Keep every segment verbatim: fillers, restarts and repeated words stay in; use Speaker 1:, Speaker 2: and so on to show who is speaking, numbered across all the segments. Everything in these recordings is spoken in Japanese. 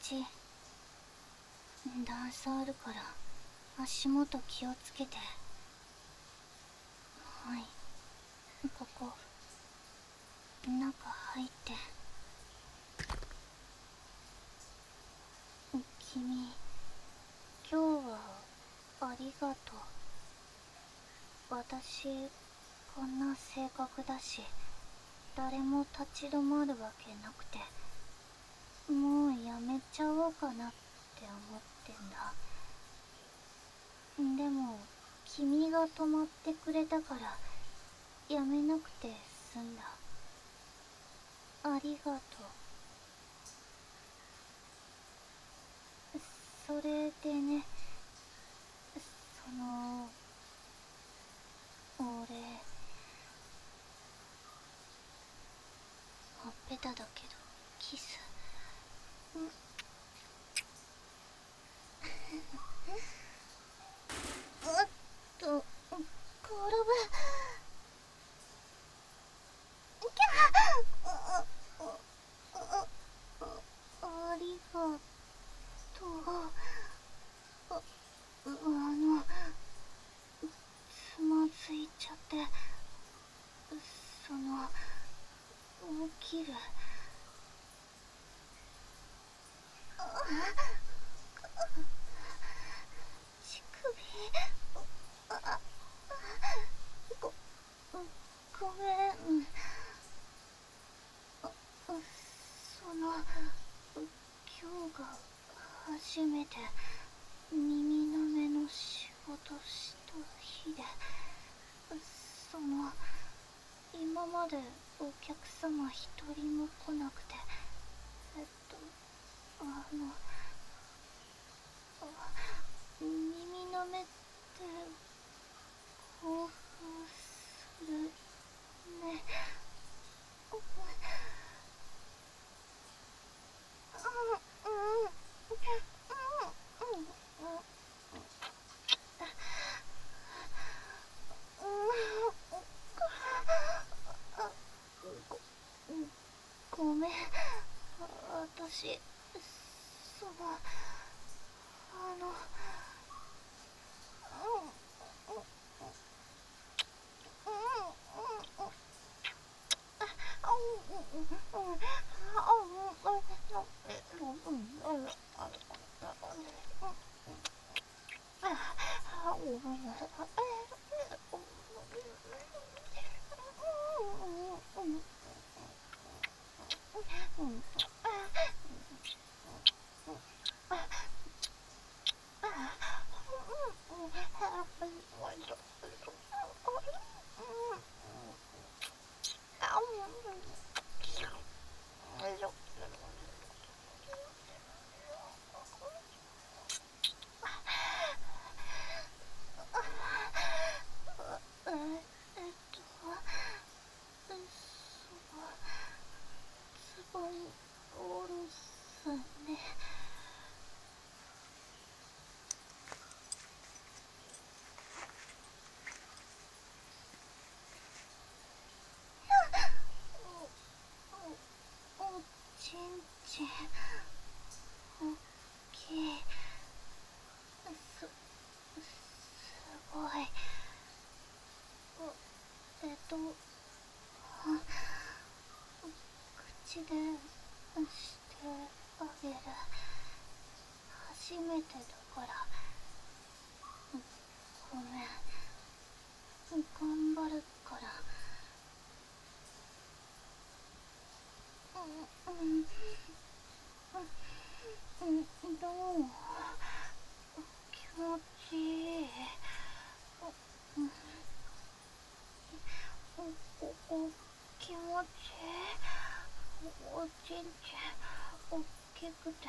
Speaker 1: ち段差あるから足元気をつけて。はい、ここ中入って。君、今日はありがとう。私こんな性格だし誰も立ち止まるわけなくて、もうやめちゃおうかなって思ってんだ。でも君が止まってくれたからやめなくて済んだ。ありがとう。それでね、その俺ほっぺただけどキス。うっと転ぶ。ありがとう。あ、あのつまずいちゃって、その起きる。乳首。あ、ご、ごめん。その今日が初めて耳の目の仕事した日で、その今までお客様一人も来なくて、えっとあの耳の目って興奮するね。ご、ごめん、私そのあのちんちんおっきい。す、すごい。えっと口でしてあげる。初めてだからごめん。頑張るから。うんうん、どう？気持ちいい。ここ気持ちいい。おちんちんおっきくて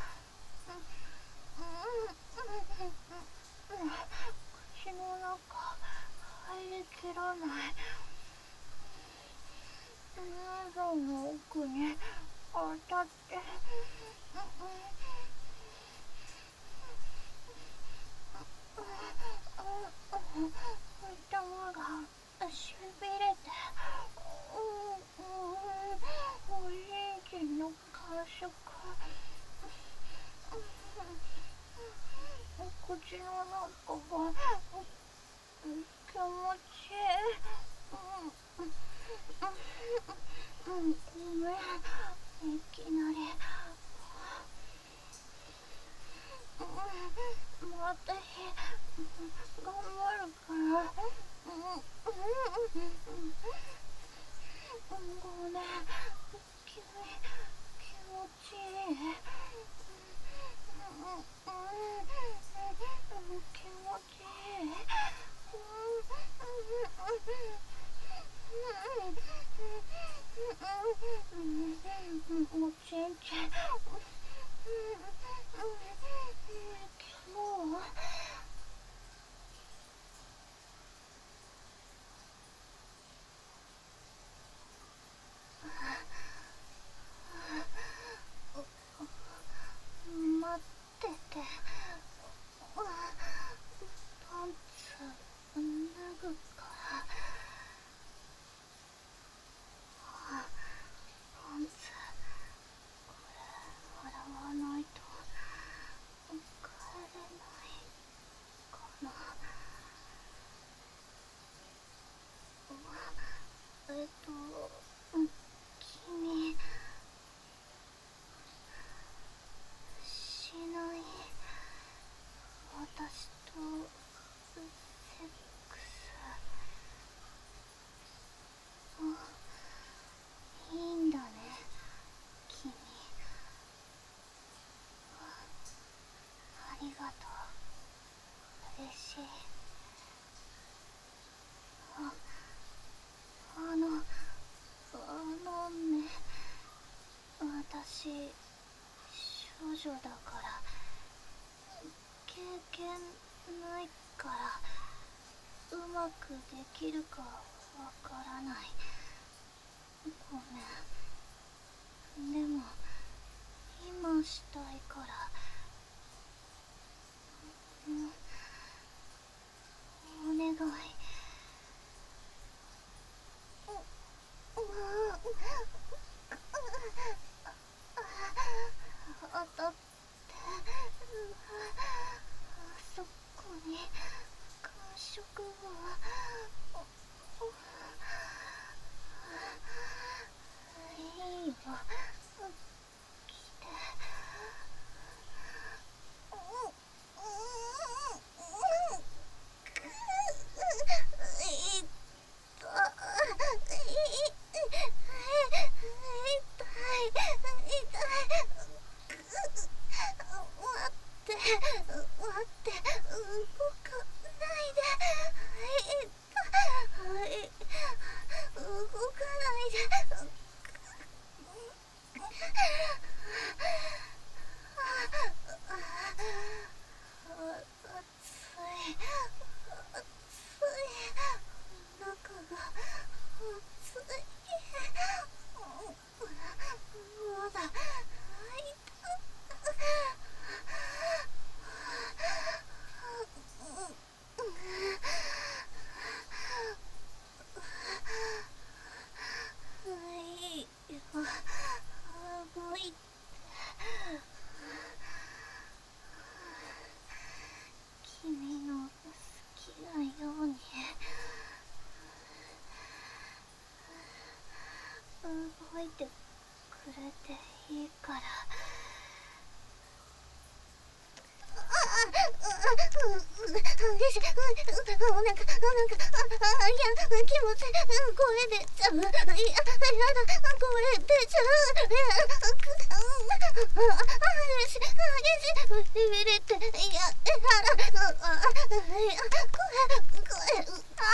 Speaker 1: 口の中入りきらない。喉の奥に当たって頭がしびれて、おちんちんの感触口の中が気持ちいい。ごめん、いきなり。私頑張るから。ごめん、君気持ちいい。気持ちいい。おちんちん。今日待ってて。パンツ脱ぐから。パンツこれ洗わないと帰れないかな。えっと君しない私とセックス。あ、いいんだね君。ありがとう。嬉しい。あ、あのあのね、私少女だから経験ないからうまくできるかわからない。ごめん。でも今したいから。うん、お願い。当たって。あそこに感触が。いいよ、来て。君の好きなように動いてくれていいから。激しい。なんか、なんか、あ、いや、気持ち、これ出ちゃう。いや、やだ、これ出ちゃう。いや、激しい、激しい。ビビって、いや、あら、いや、声、声、あ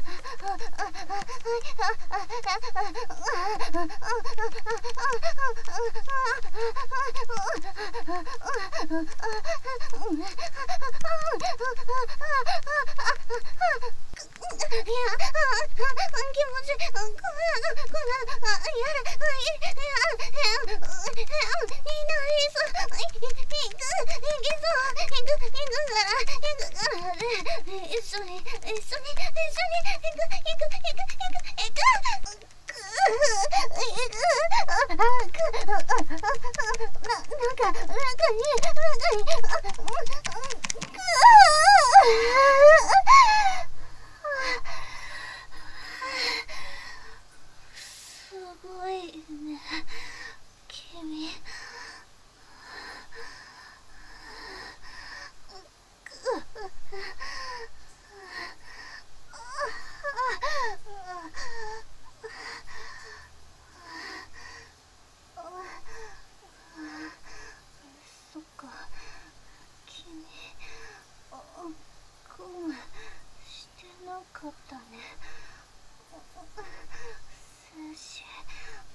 Speaker 1: あかったね。数字